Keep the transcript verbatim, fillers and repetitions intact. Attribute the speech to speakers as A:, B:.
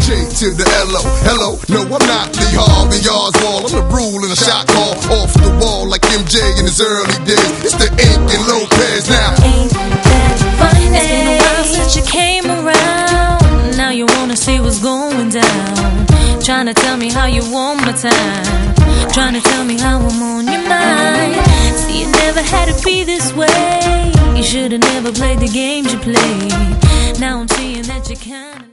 A: J to the L O. Hello, no, I'm not Lee Harvey Oswald. I'm the rule in a shot call off the wall like M J in his early days. It's the Ink and Lopez now.
B: Ain't that funny? It's been a while since you came around. Now you wanna see what's going down. Trying to tell me how you want my time. Trying to tell me how I'm on your mind. See, it never had to be this way. You should've never played the games you played. Now I'm seeing that you kinda